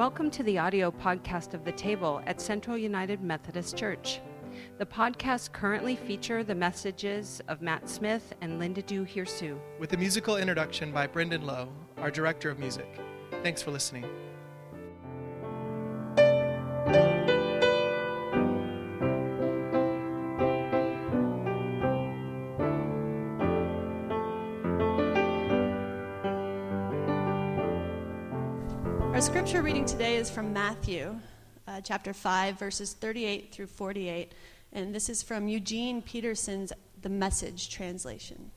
Welcome to the audio podcast of The Table at Central United Methodist Church. The podcasts currently feature the messages of Matt Smith and Linda Du Hirsu, with a musical introduction by Brendan Lowe, our director of music. Thanks for listening. Our scripture reading today is from Matthew, chapter 5, verses 38 through 48, and this is from Eugene Peterson's The Message translation.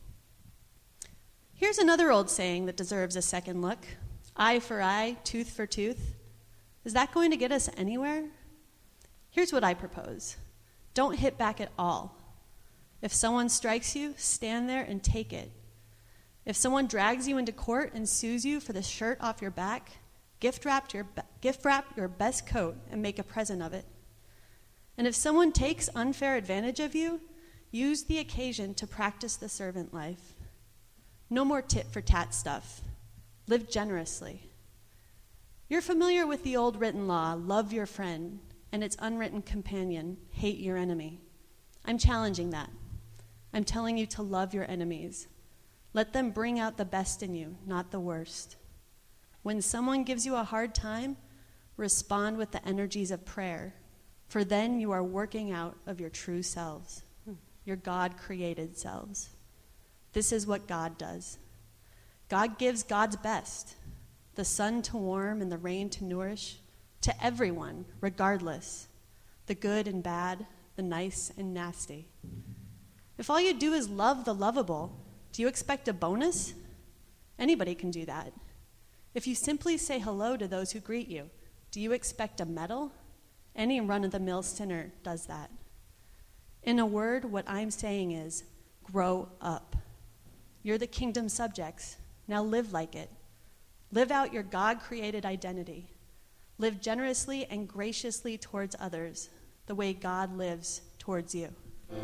Here's another old saying that deserves a second look. Eye for eye, tooth for tooth. Is that going to get us anywhere? Here's what I propose. Don't hit back at all. If someone strikes you, stand there and take it. If someone drags you into court and sues you for the shirt off your back, gift wrap your best coat and make a present of it. And if someone takes unfair advantage of you, use the occasion to practice the servant life. No more tit-for-tat stuff. Live generously. You're familiar with the old written law, love your friend, and its unwritten companion, hate your enemy. I'm challenging that. I'm telling you to love your enemies. Let them bring out the best in you, not the worst. When someone gives you a hard time, respond with the energies of prayer, for then you are working out of your true selves, your God-created selves. This is what God does. God gives God's best, the sun to warm and the rain to nourish, to everyone, regardless, the good and bad, the nice and nasty. If all you do is love the lovable, do you expect a bonus? Anybody can do that. If you simply say hello to those who greet you, do you expect a medal? Any run-of-the-mill sinner does that. In a word, what I'm saying is, grow up. You're the kingdom subjects. Now live like it. Live out your God-created identity. Live generously and graciously towards others, the way God lives towards you.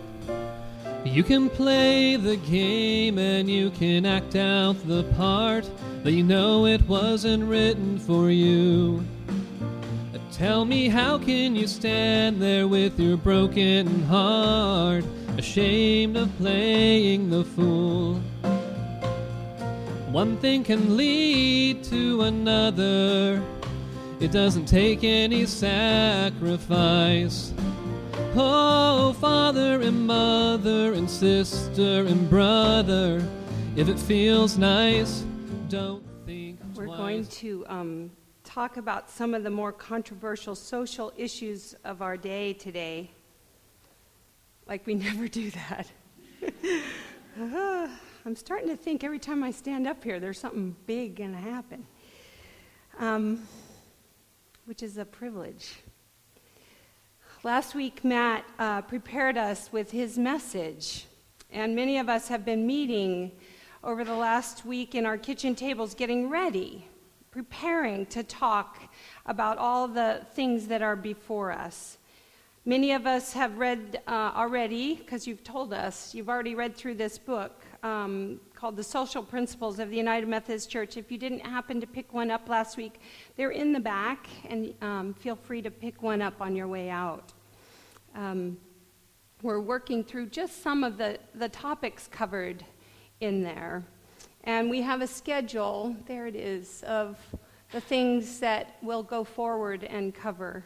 You can play the game and you can act out the part, but you know it wasn't written for you. Tell me, how can you stand there with your broken heart, ashamed of playing the fool? One thing can lead to another. It doesn't take any sacrifice. Oh, father and mother and sister and brother, if it feels nice, don't think twice. We're going to talk about some of the more controversial social issues of our day today. Like we never do that. I'm starting to think every time I stand up here, there's something big going to happen, which is a privilege. Last week, Matt prepared us with his message, and many of us have been meeting over the last week in our kitchen tables, getting ready, preparing to talk about all the things that are before us. Many of us have read already, because you've told us, you've already read through this book called The Social Principles of the United Methodist Church. If you didn't happen to pick one up last week, they're in the back, and feel free to pick one up on your way out. We're working through just some of the topics covered in there. And we have a schedule, there it is, of the things that we'll go forward and cover.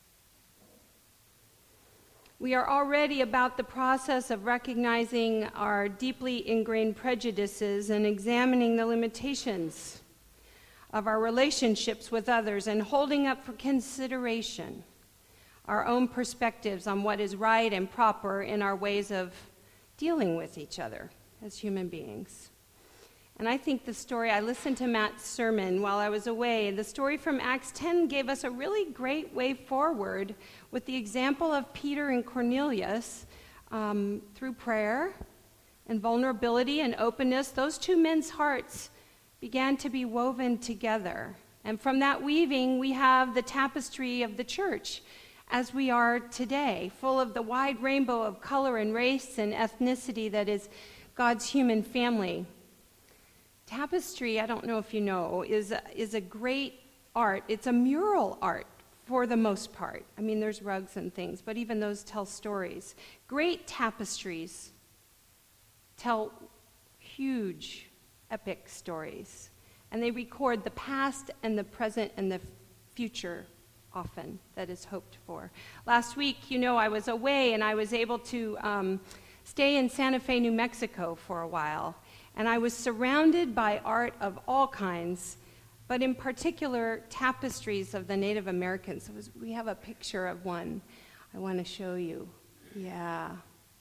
We are already about the process of recognizing our deeply ingrained prejudices and examining the limitations of our relationships with others and holding up for consideration our own perspectives on what is right and proper in our ways of dealing with each other as human beings. And I think I listened to Matt's sermon while I was away. The story from Acts 10 gave us a really great way forward with the example of Peter and Cornelius through prayer and vulnerability and openness. Those two men's hearts began to be woven together. And from that weaving, we have the tapestry of the church as we are today, full of the wide rainbow of color and race and ethnicity that is God's human family. Tapestry, I don't know if you know, is a great art. It's a mural art for the most part. I mean, there's rugs and things, but even those tell stories. Great tapestries tell huge, epic stories. And they record the past and the present and the future often that is hoped for. Last week, I was away and I was able to stay in Santa Fe, New Mexico for a while. And I was surrounded by art of all kinds, but in particular, tapestries of the Native Americans. We have a picture of one I want to show you. Yeah.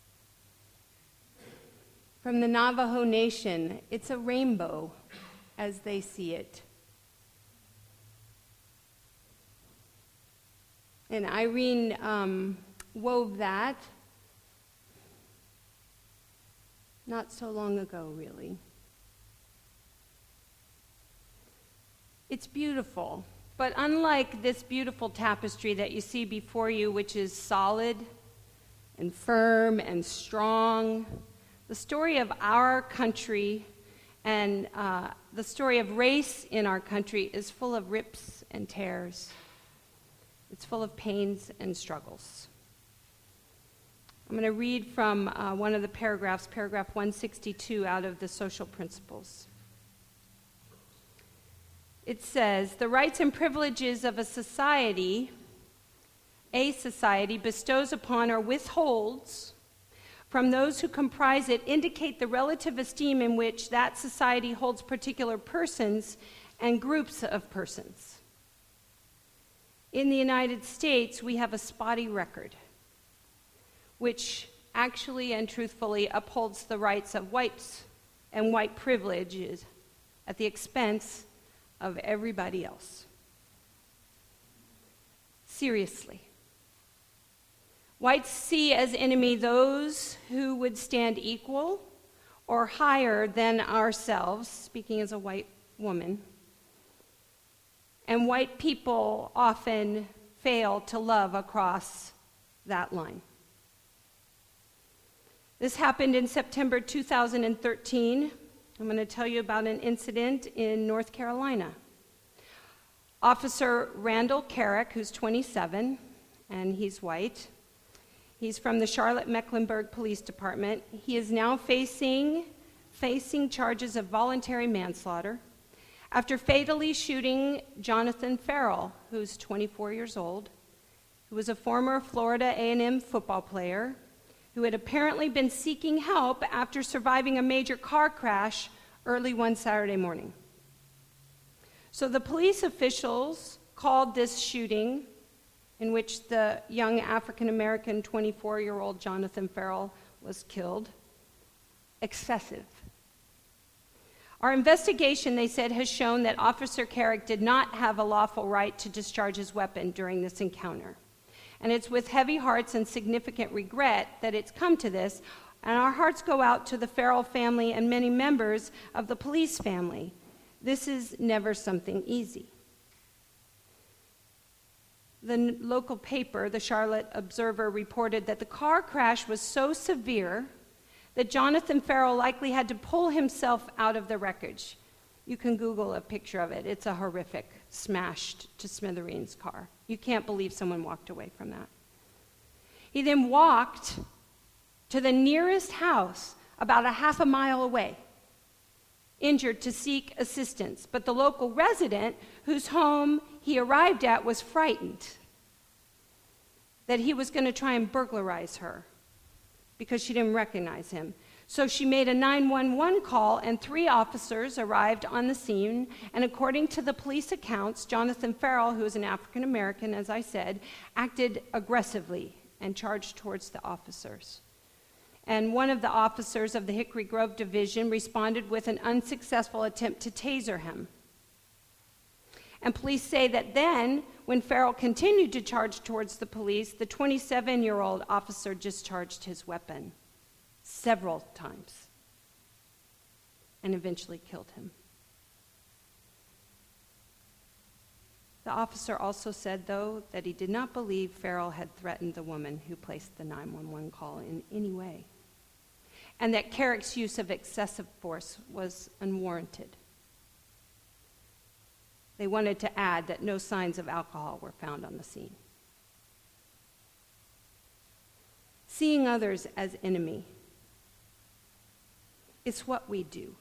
From the Navajo Nation, it's a rainbow as they see it. And Irene wove that not so long ago, really. It's beautiful, but unlike this beautiful tapestry that you see before you, which is solid and firm and strong, the story of our country and the story of race in our country is full of rips and tears. It's full of pains and struggles. I'm going to read from one of the paragraphs, paragraph 162, out of the Social Principles. It says, the rights and privileges of a society bestows upon or withholds from those who comprise it indicate the relative esteem in which that society holds particular persons and groups of persons. In the United States, we have a spotty record, which actually and truthfully upholds the rights of whites and white privileges at the expense of everybody else. Seriously. Whites see as enemy those who would stand equal or higher than ourselves, speaking as a white woman. And white people often fail to love across that line. This happened in September 2013. I'm going to tell you about an incident in North Carolina. Officer Randall Carrick, who's 27, and he's white. He's from the Charlotte-Mecklenburg Police Department. He is now facing charges of voluntary manslaughter after fatally shooting Jonathan Ferrell, who's 24 years old, who was a former Florida A&M football player, who had apparently been seeking help after surviving a major car crash early one Saturday morning. So the police officials called this shooting, in which the young African-American 24-year-old Jonathan Ferrell was killed, excessive. Our investigation, they said, has shown that Officer Carrick did not have a lawful right to discharge his weapon during this encounter. And it's with heavy hearts and significant regret that it's come to this, and our hearts go out to the Ferrell family and many members of the police family. This is never something easy. The local paper, the Charlotte Observer, reported that the car crash was so severe that Jonathan Ferrell likely had to pull himself out of the wreckage. You can Google a picture of it. It's a horrific, smashed to smithereens car. You can't believe someone walked away from that. He then walked to the nearest house about a half a mile away, injured, to seek assistance. But the local resident whose home he arrived at was frightened that he was going to try and burglarize her because she didn't recognize him. So she made a 911 call, and 3 officers arrived on the scene. And according to the police accounts, Jonathan Ferrell, who is an African American, as I said, acted aggressively and charged towards the officers. And one of the officers of the Hickory Grove Division responded with an unsuccessful attempt to taser him. And police say that then, when Ferrell continued to charge towards the police, the 27-year-old officer discharged his weapon several times and eventually killed him. The officer also said, though, that he did not believe Ferrell had threatened the woman who placed the 911 call in any way, and that Carrick's use of excessive force was unwarranted. They wanted to add that no signs of alcohol were found on the scene. Seeing others as enemy. It's what we do.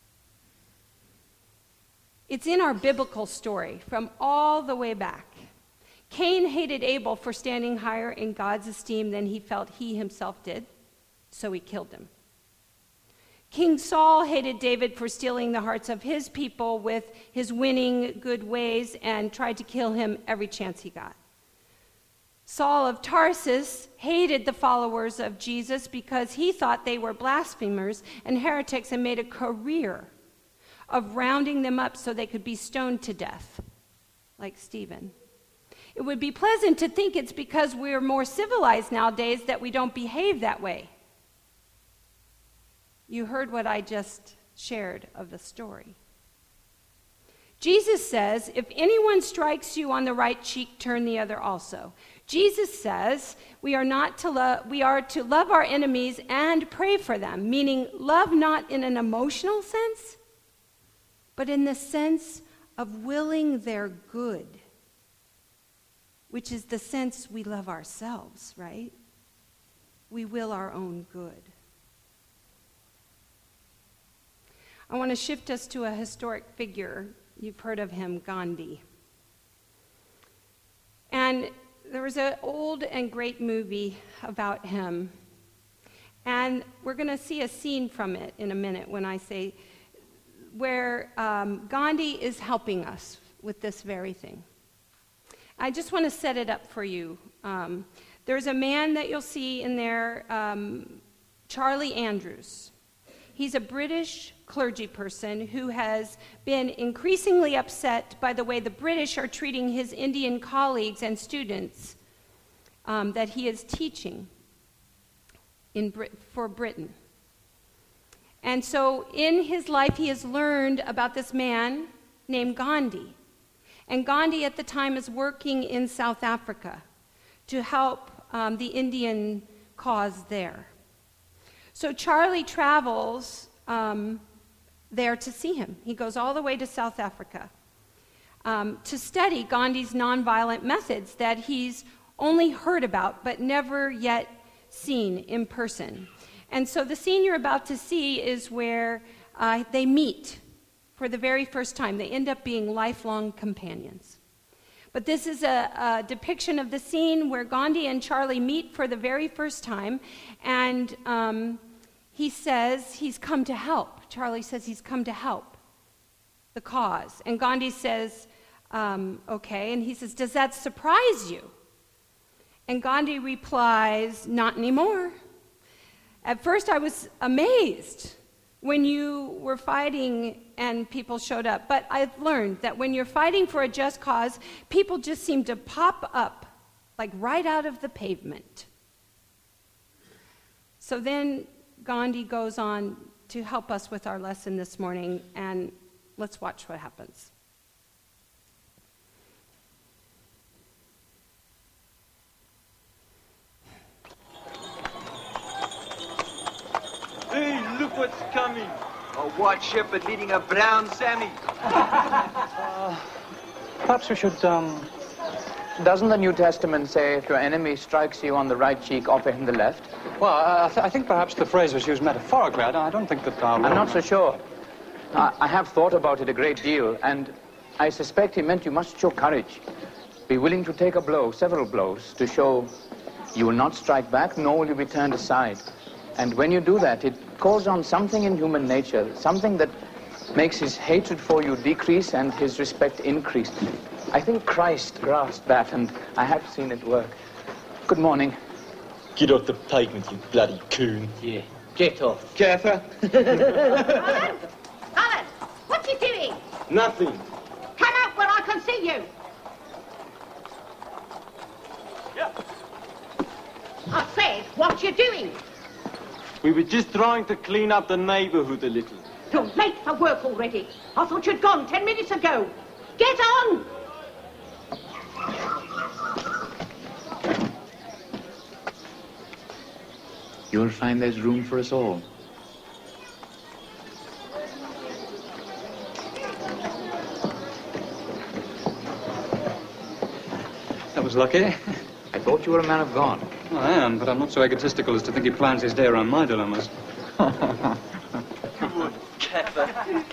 It's in our biblical story from all the way back. Cain hated Abel for standing higher in God's esteem than he felt he himself did, so he killed him. King Saul hated David for stealing the hearts of his people with his winning good ways and tried to kill him every chance he got. Saul of Tarsus hated the followers of Jesus because he thought they were blasphemers and heretics and made a career of rounding them up so they could be stoned to death, like Stephen. It would be pleasant to think it's because we're more civilized nowadays that we don't behave that way. You heard what I just shared of the story. Jesus says, if anyone strikes you on the right cheek, turn the other also. Jesus says we are to love our enemies and pray for them, meaning love not in an emotional sense, but in the sense of willing their good, which is the sense we love ourselves, right? We will our own good. I want to shift us to a historic figure. You've heard of him, Gandhi. And there was an old and great movie about him. And we're going to see a scene from it in a minute when I say where Gandhi is helping us with this very thing. I just want to set it up for you. There's a man that you'll see in there, Charlie Andrews. He's a British clergy person who has been increasingly upset by the way the British are treating his Indian colleagues and students that he is teaching for Britain. And so in his life, he has learned about this man named Gandhi. And Gandhi at the time is working in South Africa to help the Indian cause there. So Charlie travels there to see him. He goes all the way to South Africa to study Gandhi's nonviolent methods that he's only heard about but never yet seen in person. And so the scene you're about to see is where they meet for the very first time. They end up being lifelong companions. But this is a depiction of the scene where Gandhi and Charlie meet for the very first time, and he says he's come to help. Charlie says he's come to help the cause. And Gandhi says, okay. And he says, does that surprise you? And Gandhi replies, not anymore. At first I was amazed when you were fighting and people showed up. But I've learned that when you're fighting for a just cause, people just seem to pop up, like right out of the pavement. So then Gandhi goes on to help us with our lesson this morning, and let's watch what happens. Hey, look what's coming. A white shepherd leading a brown Sammy. Perhaps we should, Doesn't the New Testament say if your enemy strikes you on the right cheek, offer him the left? well, I think perhaps the phrase was used metaphorically. I don't think that I'm not so sure. I have thought about it a great deal, and I suspect he meant you must show courage. Be willing to take a blow, several blows, to show you will not strike back, nor will you be turned aside. And when you do that, it calls on something in human nature, something that makes his hatred for you decrease and his respect increase. I think Christ grasped that, and I have seen it work. Good morning. Get off the pavement, you bloody coon. Yeah. Get off. Careful. Alan! Alan! What you doing? Nothing. Come out where I can see you! Yeah. I said, what you doing? We were just trying to clean up the neighborhood a little. You're late for work already. I thought you'd gone 10 minutes ago. Get on! You'll find there's room for us all. was lucky. I thought you were a man of God. Well, I am, but I'm not so egotistical as to think he plans his day around my dilemmas. Good Cather.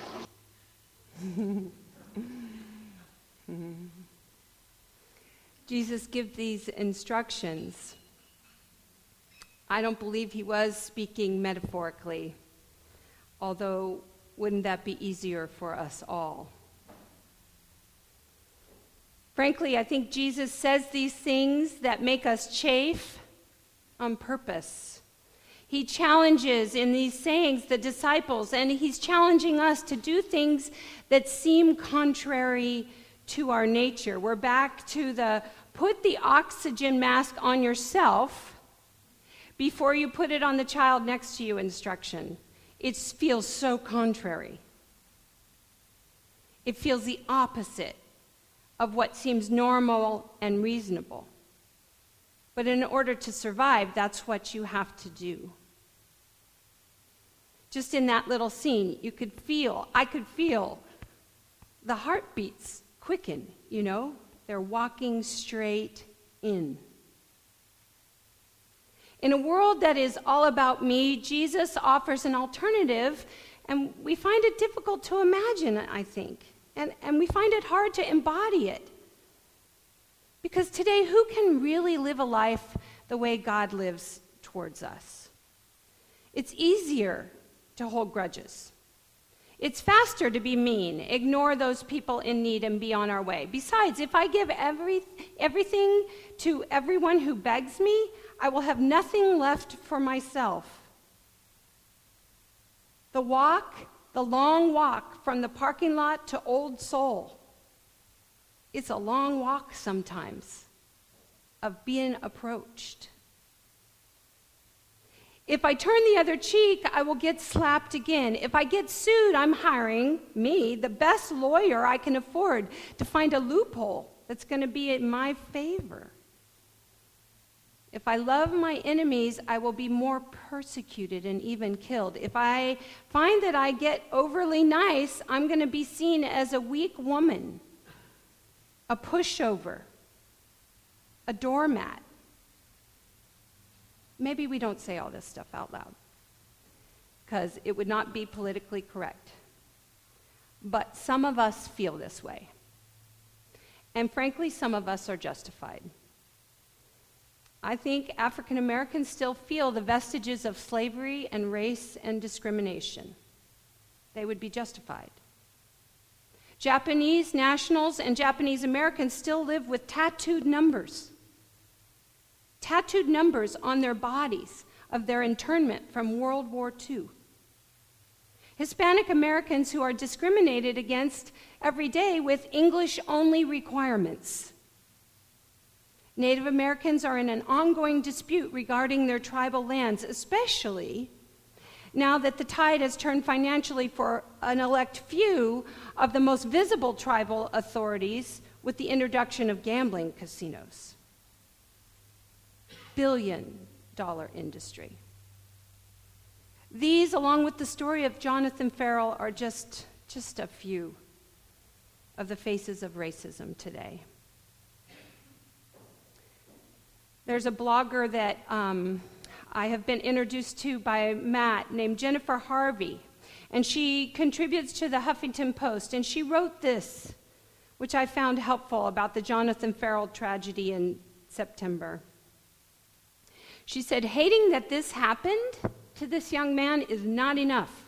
Jesus gives these instructions. I don't believe he was speaking metaphorically, although wouldn't that be easier for us all? Frankly, I think Jesus says these things that make us chafe on purpose. He challenges in these sayings the disciples, and he's challenging us to do things that seem contrary to our nature. We're back to the put the oxygen mask on yourself before you put it on the child next to you instruction. It feels so contrary. It feels the opposite of what seems normal and reasonable. But in order to survive, that's what you have to do. Just in that little scene, I could feel the heartbeats quicken, you know? They're walking straight in. In a world that is all about me, Jesus offers an alternative, and we find it difficult to imagine, I think. And we find it hard to embody it. Because today, who can really live a life the way God lives towards us? It's easier to hold grudges. It's faster to be mean, ignore those people in need, and be on our way. Besides, if I give everything to everyone who begs me, I will have nothing left for myself. The long walk from the parking lot to Old Soul, it's a long walk sometimes of being approached. If I turn the other cheek, I will get slapped again. If I get sued, I'm hiring the best lawyer I can afford, to find a loophole that's going to be in my favor. If I love my enemies, I will be more persecuted and even killed. If I find that I get overly nice, I'm going to be seen as a weak woman, a pushover, a doormat. Maybe we don't say all this stuff out loud, because it would not be politically correct. But some of us feel this way. And frankly, some of us are justified. I think African Americans still feel the vestiges of slavery and race and discrimination. They would be justified. Japanese nationals and Japanese Americans still live with tattooed numbers on their bodies of their internment from World War II. Hispanic Americans who are discriminated against every day with English-only requirements. Native Americans are in an ongoing dispute regarding their tribal lands, especially now that the tide has turned financially for an elect few of the most visible tribal authorities with the introduction of gambling casinos. Billion-dollar industry. These, along with the story of Jonathan Ferrell, are just a few of the faces of racism today. There's a blogger that I have been introduced to by Matt named Jennifer Harvey, and she contributes to the Huffington Post, and she wrote this, which I found helpful, about the Jonathan Ferrell tragedy in September. She said, hating that this happened to this young man is not enough.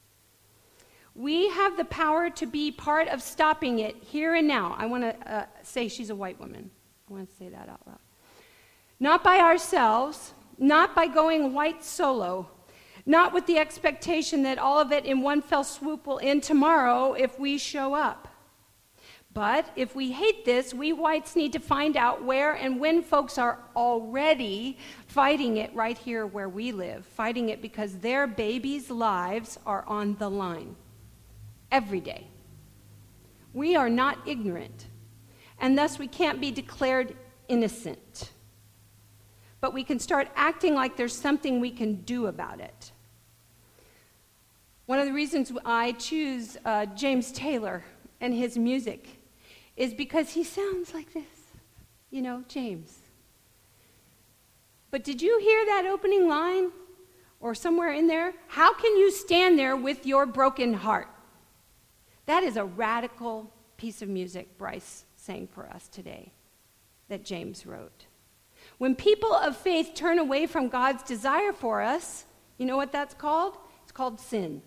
We have the power to be part of stopping it here and now. I want to say she's a white woman. I want to say that out loud. Not by ourselves, not by going white solo, not with the expectation that all of it in one fell swoop will end tomorrow if we show up. But if we hate this, we whites need to find out where and when folks are already fighting it right here where we live, fighting it because their babies' lives are on the line every day. We are not ignorant, and thus we can't be declared innocent. But we can start acting like there's something we can do about it. One of the reasons I choose James Taylor and his music is because he sounds like this. You know, James. But did you hear that opening line? Or somewhere in there? How can you stand there with your broken heart? That is a radical piece of music Bryce sang for us today that James wrote. When people of faith turn away from God's desire for us, you know what that's called? It's called sin.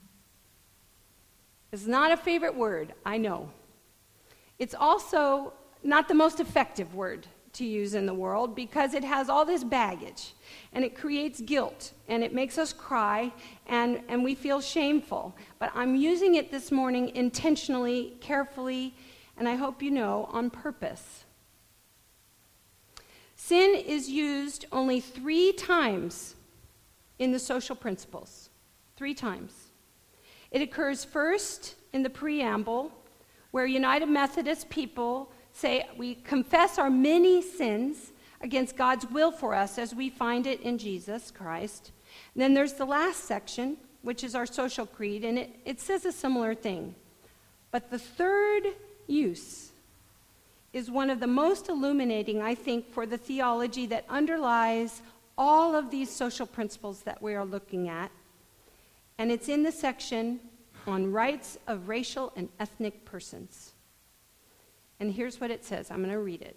It's not a favorite word, I know. It's also not the most effective word to use in the world because it has all this baggage and it creates guilt and it makes us cry and we feel shameful. But I'm using it this morning intentionally, carefully, and I hope you know, on purpose. Sin is used only 3 times in the social principles. 3 times. It occurs first in the preamble, where United Methodist people say we confess our many sins against God's will for us as we find it in Jesus Christ. And then there's the last section, which is our social creed, and it says a similar thing. But the third use is one of the most illuminating, I think, for the theology that underlies all of these social principles that we are looking at. And it's in the section on rights of racial and ethnic persons. And here's what it says. I'm going to read it.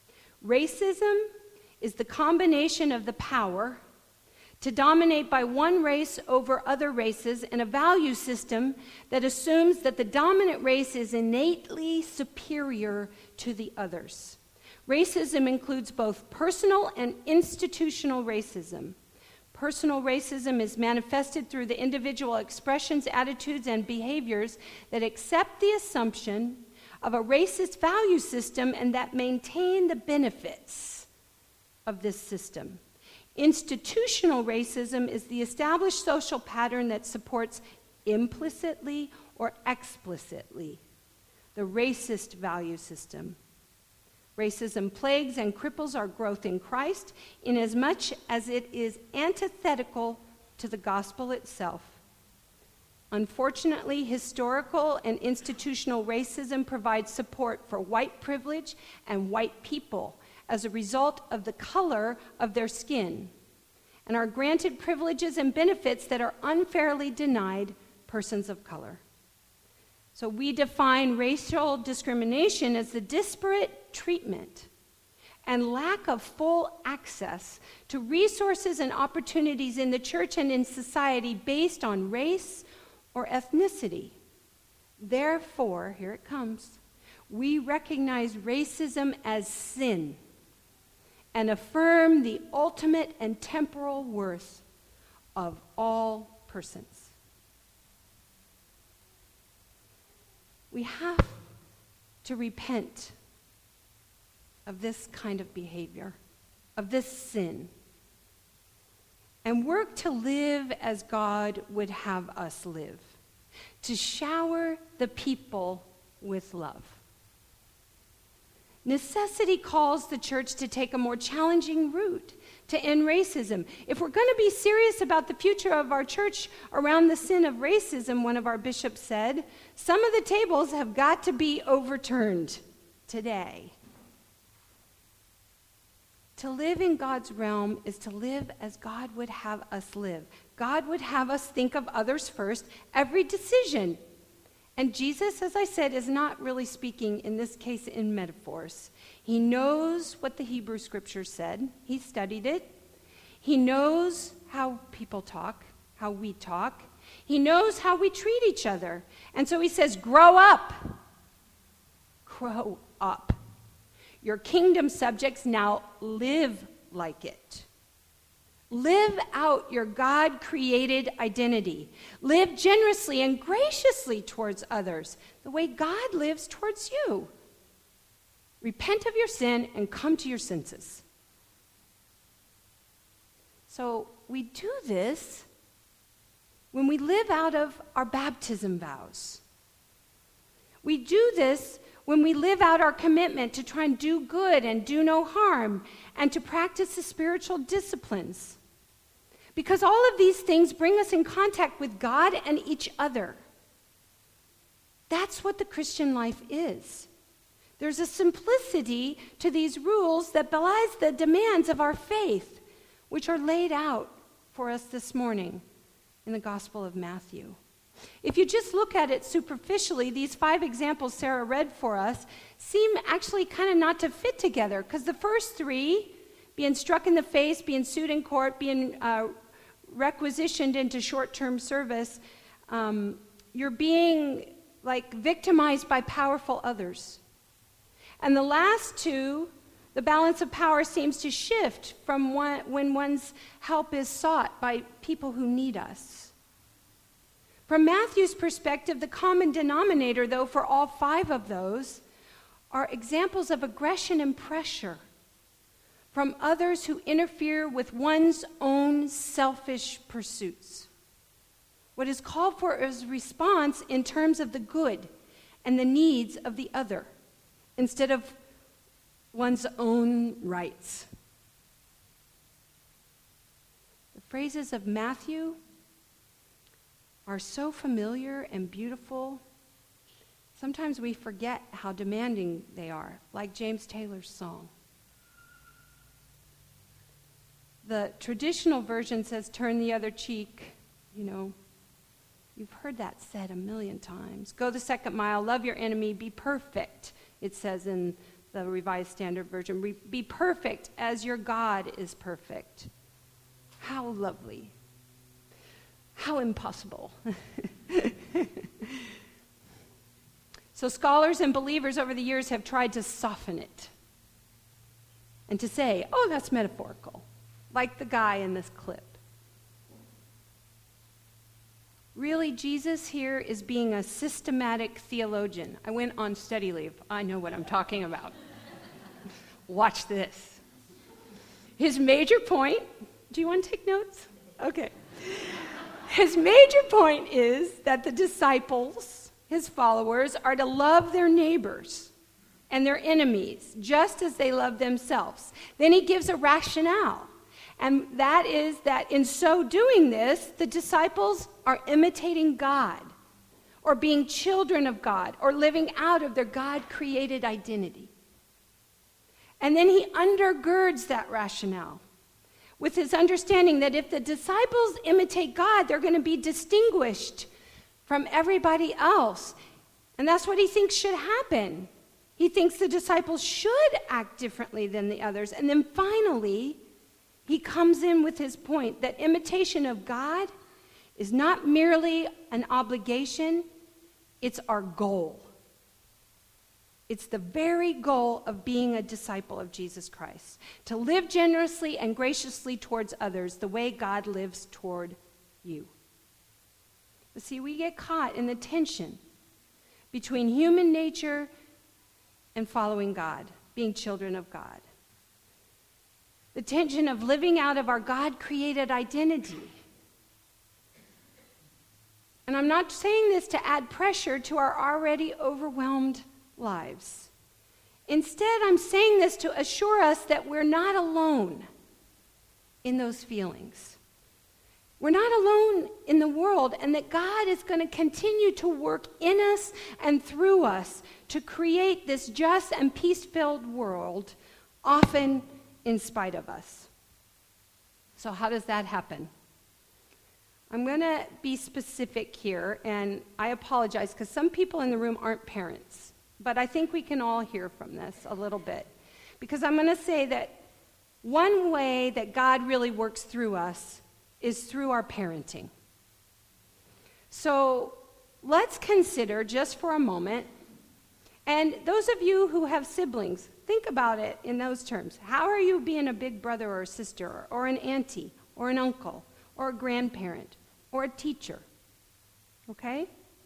Racism is the combination of the power to dominate by one race over other races and a value system that assumes that the dominant race is innately superior to the others. Racism includes both personal and institutional racism. Personal racism is manifested through the individual expressions, attitudes, and behaviors that accept the assumption of a racist value system and that maintain the benefits of this system. Institutional racism is the established social pattern that supports implicitly or explicitly the racist value system. Racism plagues and cripples our growth in Christ inasmuch as it is antithetical to the gospel itself. Unfortunately, historical and institutional racism provides support for white privilege and white people as a result of the color of their skin, and are granted privileges and benefits that are unfairly denied persons of color. So we define racial discrimination as the disparate treatment and lack of full access to resources and opportunities in the church and in society based on race or ethnicity. Therefore, here it comes, we recognize racism as sin and affirm the ultimate and temporal worth of all persons. We have to repent of this kind of behavior, of this sin, and work to live as God would have us live, to shower the people with love. Necessity calls the church to take a more challenging route to end racism. If we're going to be serious about the future of our church around the sin of racism, one of our bishops said, some of the tables have got to be overturned today. To live in God's realm is to live as God would have us live. God would have us think of others first, every decision. And Jesus, as I said, is not really speaking in this case in metaphors. He knows what the Hebrew scriptures said. He studied it. He knows how people talk, how we talk. He knows how we treat each other. And so he says, grow up. Grow up. Your kingdom subjects now live like it. Live out your God-created identity. Live generously and graciously towards others, the way God lives towards you. Repent of your sin and come to your senses. So we do this when we live out of our baptism vows. We do this when we live out our commitment to try and do good and do no harm and to practice the spiritual disciplines. Because all of these things bring us in contact with God and each other. That's what the Christian life is. There's a simplicity to these rules that belies the demands of our faith, which are laid out for us this morning in the Gospel of Matthew. If you just look at it superficially, these 5 examples Sarah read for us seem actually kind of not to fit together, because the first 3, being struck in the face, being sued in court, being requisitioned into short-term service, you're being like victimized by powerful others. And the last 2, the balance of power seems to shift from when one's help is sought by people who need us. From Matthew's perspective, the common denominator, though, for all 5 of those are examples of aggression and pressure from others who interfere with one's own selfish pursuits. What is called for is response in terms of the good and the needs of the other, instead of one's own rights. The phrases of Matthew are so familiar and beautiful. Sometimes we forget how demanding they are, like James Taylor's song. The traditional version says, turn the other cheek. You know, you've heard that said a million times. Go the second mile, love your enemy, be perfect, it says in the Revised Standard Version. Be perfect as your God is perfect. How lovely. How impossible. So scholars and believers over the years have tried to soften it and to say, oh, that's metaphorical, like the guy in this clip. Really, Jesus here is being a systematic theologian. I went on study leave. I know what I'm talking about. Watch this. His major point, do you want to take notes? Okay. His major point is that the disciples, his followers, are to love their neighbors and their enemies just as they love themselves. Then he gives a rationale. And that is that in so doing this, the disciples are imitating God, or being children of God, or living out of their God-created identity. And then he undergirds that rationale with his understanding that if the disciples imitate God, they're going to be distinguished from everybody else. And that's what he thinks should happen. He thinks the disciples should act differently than the others. And then finally, he comes in with his point that imitation of God is not merely an obligation, it's our goal. It's the very goal of being a disciple of Jesus Christ, to live generously and graciously towards others the way God lives toward you. But see, we get caught in the tension between human nature and following God, being children of God. The tension of living out of our God-created identity. And I'm not saying this to add pressure to our already overwhelmed lives. Instead, I'm saying this to assure us that we're not alone in those feelings. We're not alone in the world, and that God is going to continue to work in us and through us to create this just and peace-filled world, often in spite of us. So how does that happen? I'm going to be specific here, and I apologize because some people in the room aren't parents, but I think we can all hear from this a little bit. Because I'm going to say that one way that God really works through us is through our parenting. So let's consider just for a moment, and those of you who have siblings, think about it in those terms. How are you being a big brother or a sister, or an auntie, or an uncle, or a grandparent, or a teacher? Okay?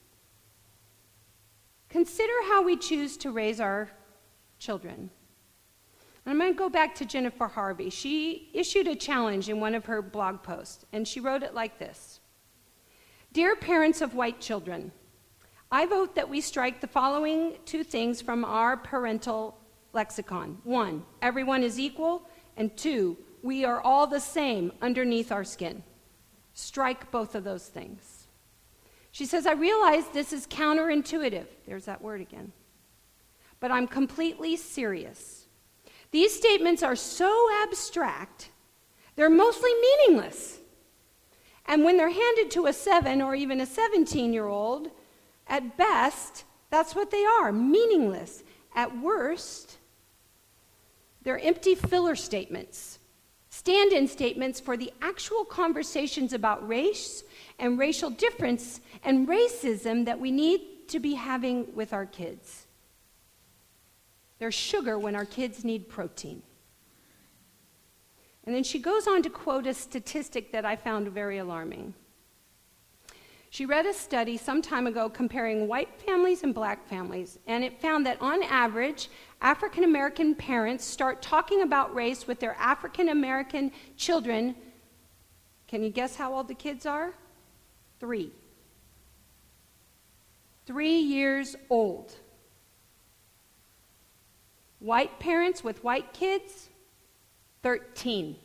Consider how we choose to raise our children. I'm going to go back to Jennifer Harvey. She issued a challenge in one of her blog posts, and she wrote it like this. Dear parents of white children, I vote that we strike the following 2 things from our parental lexicon. 1, everyone is equal, and 2, we are all the same underneath our skin. Strike both of those things. She says, I realize this is counterintuitive. There's that word again. but I'm completely serious. These statements are so abstract, they're mostly meaningless. And when they're handed to a 7 or even a 17-year-old, at best, that's what they are, meaningless. At worst, they're empty filler statements, stand-in statements for the actual conversations about race and racial difference and racism that we need to be having with our kids. They're sugar when our kids need protein. And then she goes on to quote a statistic that I found very alarming. She read a study some time ago comparing white families and black families, and it found that on average, African American parents start talking about race with their African American children. Can you guess how old the kids are? 3. 3 years old. White parents with white kids, 13.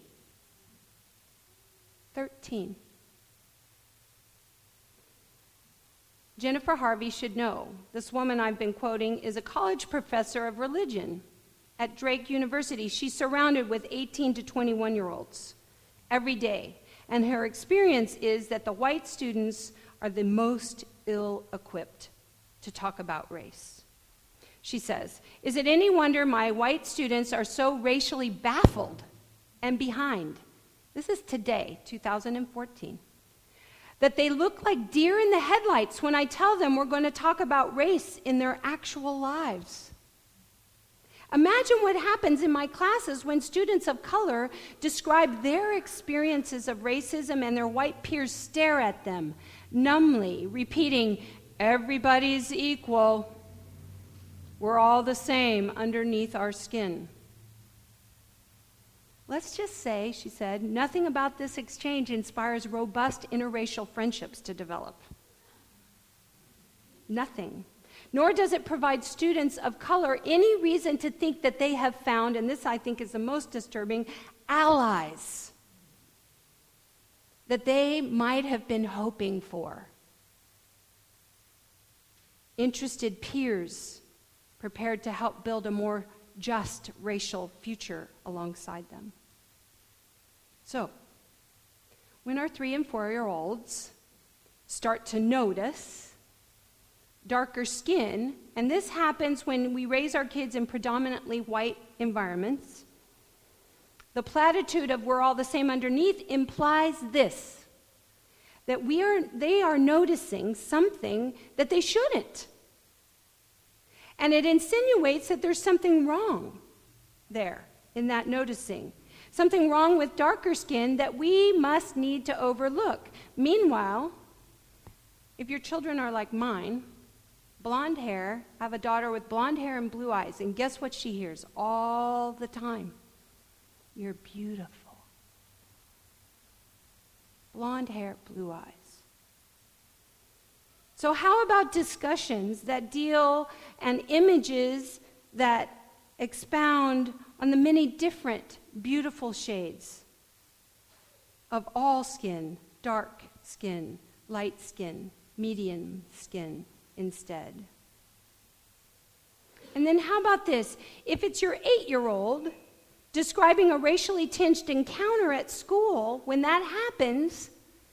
13. Jennifer Harvey should know. This woman I've been quoting is a college professor of religion at Drake University. She's surrounded with 18 to 21-year-olds every day. And her experience is that the white students are the most ill-equipped to talk about race. She says, "Is it any wonder my white students are so racially baffled and behind?" This is today, 2014. "That they look like deer in the headlights when I tell them we're going to talk about race in their actual lives. Imagine what happens in my classes when students of color describe their experiences of racism and their white peers stare at them, numbly, repeating, 'Everybody's equal. We're all the same underneath our skin.' Let's just say," she said, "nothing about this exchange inspires robust interracial friendships to develop. Nothing. Nor does it provide students of color any reason to think that they have found," and this I think is the most disturbing, "allies that they might have been hoping for. Interested peers prepared to help build a more just racial future alongside them." So, when our 3 and 4-year-olds start to notice darker skin, and this happens when we raise our kids in predominantly white environments, the platitude of "we're all the same underneath" implies this, that they are noticing something that they shouldn't. And it insinuates that there's something wrong there in that noticing. Something wrong with darker skin that we must need to overlook. Meanwhile, if your children are like mine, blonde hair, I have a daughter with blonde hair and blue eyes, and guess what she hears all the time? "You're beautiful." Blonde hair, blue eyes. So how about discussions that deal and images that expound on the many different beautiful shades of all skin, dark skin, light skin, medium skin instead? And then how about this? If it's your 8-year-old describing a racially tinged encounter at school, when that happens,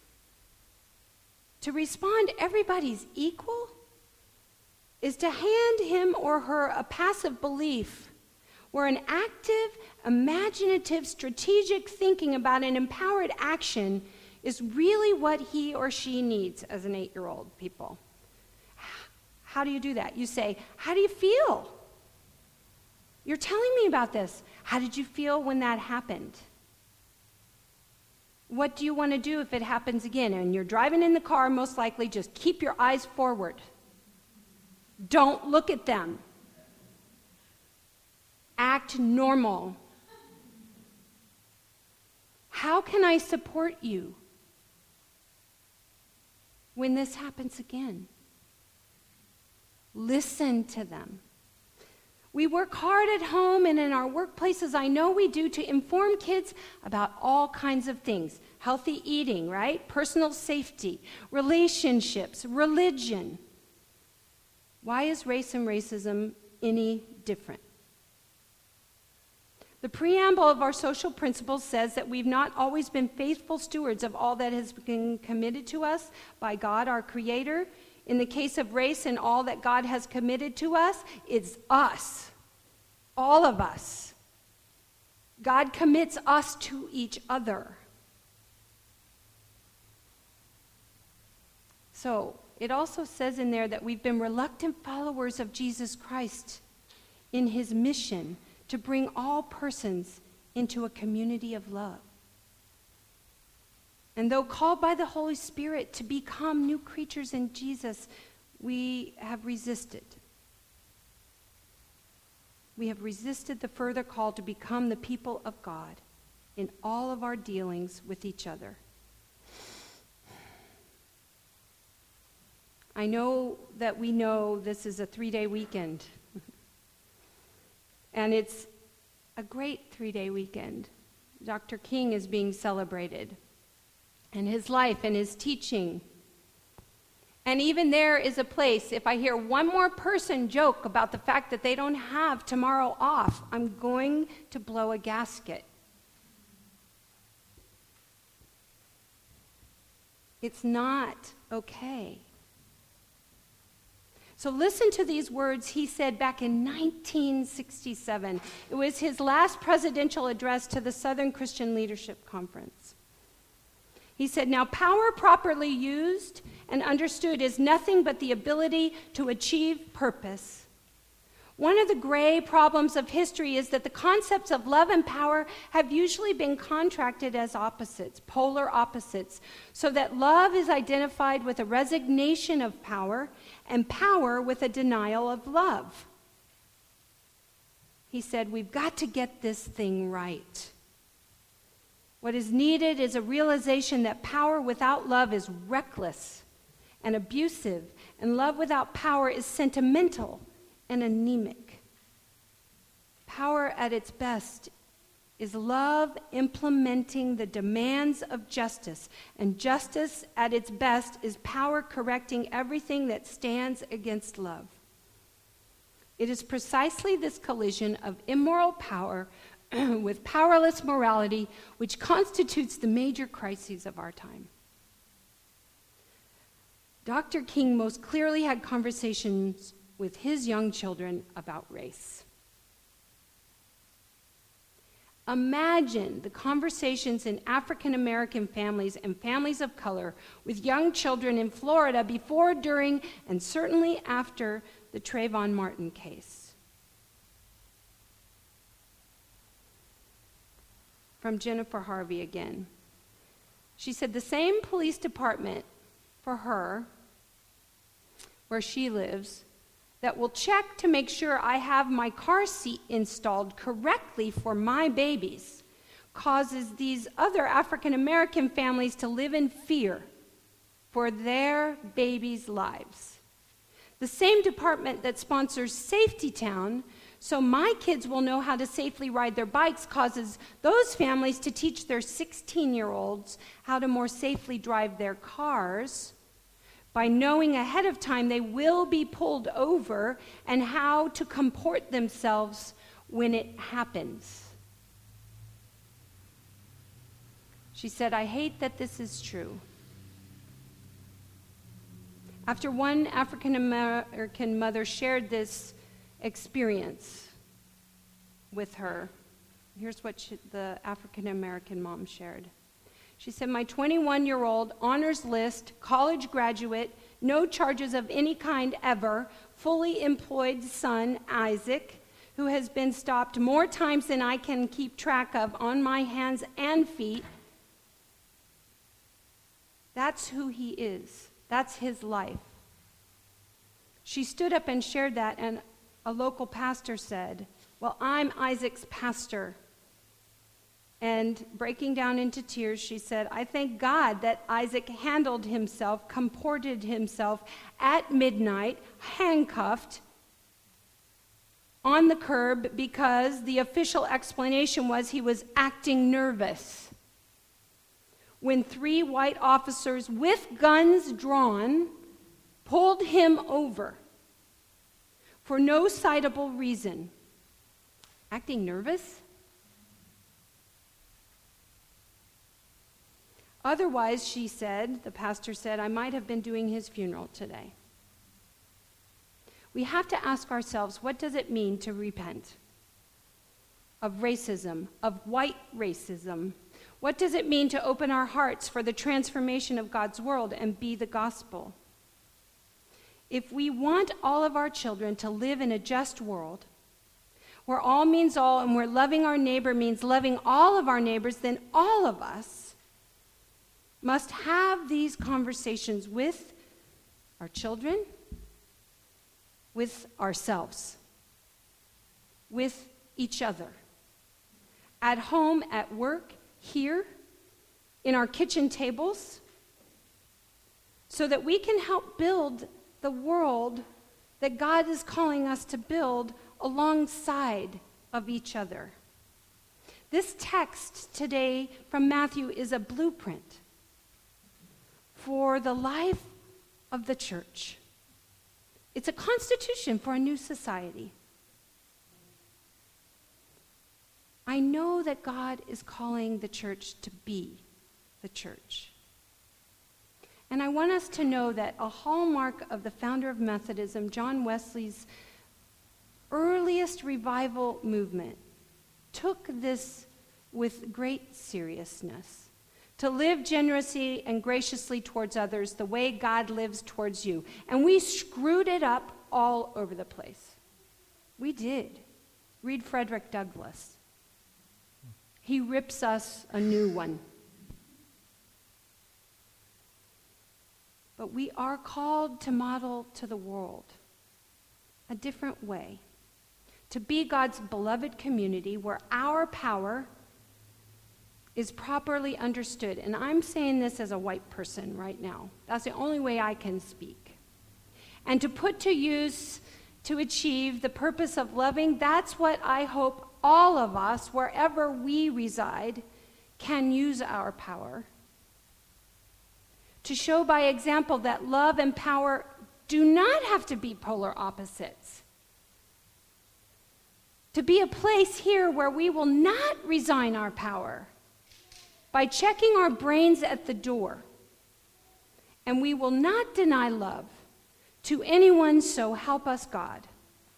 to respond, "everybody's equal," is to hand him or her a passive belief where an active, imaginative, strategic thinking about an empowered action is really what he or she needs as an 8-year-old, people. How do you do that? You say, "How do you feel? You're telling me about this. How did you feel when that happened? What do you want to do if it happens again?" And you're driving in the car, most likely just keep your eyes forward. Don't look at them. Act normal. How can I support you when this happens again? Listen to them. We work hard at home and in our workplaces, I know we do, to inform kids about all kinds of things. Healthy eating, right? Personal safety, relationships, religion. Why is race and racism any different. The preamble of our social principles says that we've not always been faithful stewards of all that has been committed to us by God, our Creator. In the case of race and all that God has committed to us, it's us, all of us. God commits us to each other. So, it also says in there that we've been reluctant followers of Jesus Christ in his mission to bring all persons into a community of love. And though called by the Holy Spirit to become new creatures in Jesus, we have resisted. We have resisted the further call to become the people of God in all of our dealings with each other. I know that we know this is a 3-day weekend. And it's a great 3-day weekend. Dr. King is being celebrated, and his life and his teaching. And even there is a place, if I hear one more person joke about the fact that they don't have tomorrow off, I'm going to blow a gasket. It's not okay. So listen to these words he said back in 1967. It was his last presidential address to the Southern Christian Leadership Conference. He said, "Now power properly used and understood is nothing but the ability to achieve purpose. One of the gray problems of history is that the concepts of love and power have usually been contracted as opposites, polar opposites, so that love is identified with a resignation of power and power with a denial of love." He said, we've got to get this thing right. What is needed is a realization that power without love is reckless and abusive, and love without power is sentimental and anemic. Power at its best is love implementing the demands of justice, and justice at its best is power correcting everything that stands against love. It is precisely this collision of immoral power with powerless morality which constitutes the major crises of our time. Dr. King most clearly had conversations with his young children about race. Imagine the conversations in African American families and families of color with young children in Florida before, during, and certainly after the Trayvon Martin case. From Jennifer Harvey again. She said the same police department for her, where she lives, that will check to make sure I have my car seat installed correctly for my babies, causes these other African American families to live in fear for their babies' lives. The same department that sponsors Safety Town, so my kids will know how to safely ride their bikes, causes those families to teach their 16-year-olds how to more safely drive their cars by knowing ahead of time they will be pulled over and how to comport themselves when it happens. She said, I hate that this is true. After one African American mother shared this experience with her, here's what the African American mom shared. She said, my 21-year-old honors list, college graduate, no charges of any kind ever, fully employed son, Isaac, who has been stopped more times than I can keep track of on my hands and feet. That's who he is. That's his life. She stood up and shared that, and a local pastor said, well, I'm Isaac's pastor. And breaking down into tears, she said, I thank God that Isaac handled himself, comported himself at midnight, handcuffed on the curb, because the official explanation was he was acting nervous. When 3 white officers with guns drawn pulled him over for no citable reason, Acting nervous? Otherwise, she said, the pastor said, I might have been doing his funeral today. We have to ask ourselves, what does it mean to repent of racism, of white racism? What does it mean to open our hearts for the transformation of God's world and be the gospel? If we want all of our children to live in a just world, where all means all and where loving our neighbor means loving all of our neighbors, then all of us must have these conversations with our children, with ourselves, with each other, at home, at work, here, in our kitchen tables, so that we can help build the world that God is calling us to build alongside of each other. This text today from Matthew is a blueprint for the life of the church. It's a constitution for a new society. I know that God is calling the church to be the church. And I want us to know that a hallmark of the founder of Methodism, John Wesley's earliest revival movement, took this with great seriousness. To live generously and graciously towards others the way God lives towards you. And we screwed it up all over the place. We did. Read Frederick Douglass. He rips us a new one. But we are called to model to the world a different way. To be God's beloved community where our power is properly understood. And I'm saying this as a white person right now. That's the only way I can speak. And to put to use to achieve the purpose of loving, that's what I hope all of us, wherever we reside, can use our power. To show by example that love and power do not have to be polar opposites. To be a place here where we will not resign our power by checking our brains at the door, and we will not deny love to anyone, so help us God.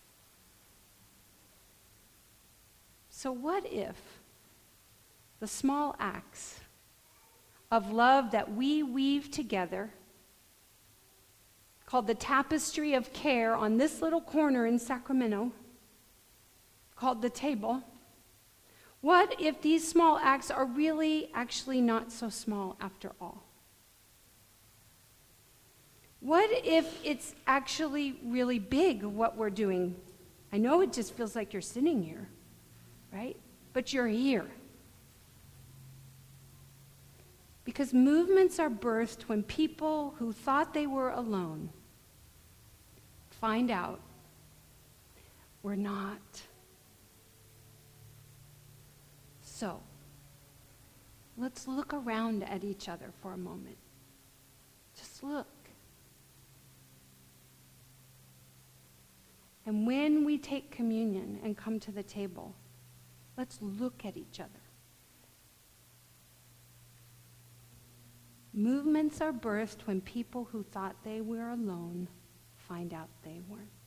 So what if the small acts of love that we weave together, called the tapestry of care on this little corner in Sacramento, called the table, what if these small acts are really actually not so small after all? What if it's actually really big what we're doing? I know it just feels like you're sitting here, right? But you're here. Because movements are birthed when people who thought they were alone find out we're not. So, let's look around at each other for a moment. Just look. And when we take communion and come to the table, let's look at each other. Movements are birthed when people who thought they were alone find out they weren't.